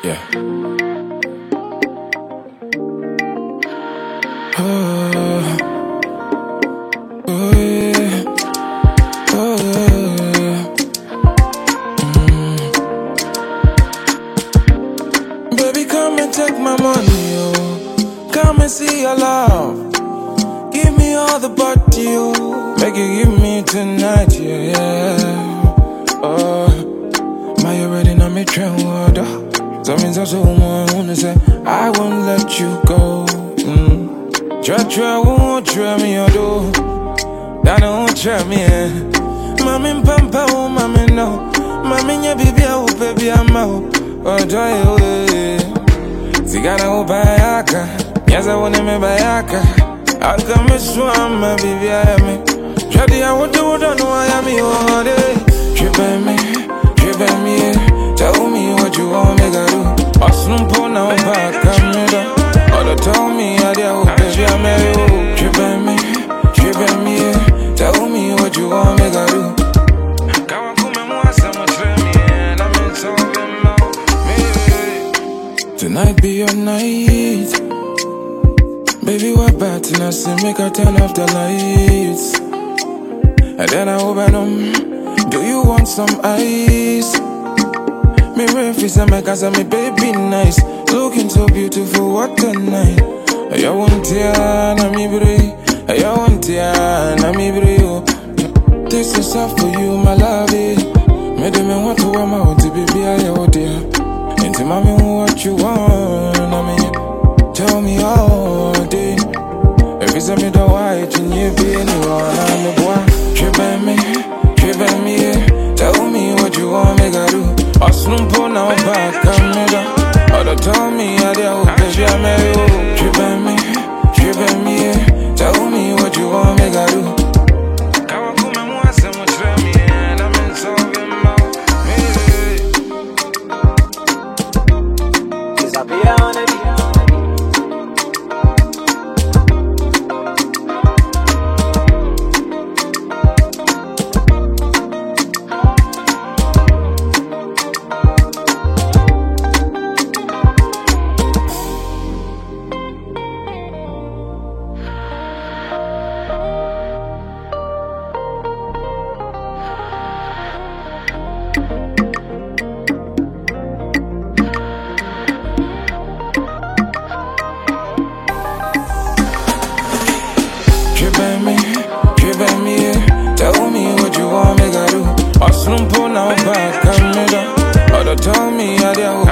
Yeah. Oh, oh yeah. Oh yeah. Baby, come and take my money, oh. Come and see your love. Give me all the body, oh. Make you give me tonight, yeah, yeah. Oh, my already know me train water. So means I'm so wanna say I won't let you go. Try, won't try me, or do. That don't try me, eh. Mami pampa, oh, mami no. Mami nya baby, oh, baby, I'm out. Oh, joy, oh, yeah. Zigana, oh, bayaka. Yes, I want me bayaka. I'll come and swam, my baby, I am me. Shadi, I want to know I am me, oh, day. Trip me, yeah. Tell me what you want me to do. Awesome pon now back, I'm me. All tell me I dare, oh, baby, I'm me. Trip me, yeah. Tell me what you want me to do. Tonight be your night. Baby, what bad and I say make her turn off the lights. And then I open them. Do you want some ice? Me refuse and make us me baby nice. Looking so beautiful, what a night. I want ya, na mi bri. I want ya, na mi bri. This is all for you, my love. Made me want to wear my own baby, I want ya. Into mommy, what you want, I mean. Tell me all day. If it's a me the white, you be anyone, I'm a boy. Trip me, yeah. Tell me what you want me to do. Awesome pon now back, I'm me. All tell me I dare, oh, baby, I'm me. Trip me, yeah. Tell me what you want me to do. Trip me, yeah. Tell me what you want me to do. Awesome pon now back, I'm me. All tell me I dare.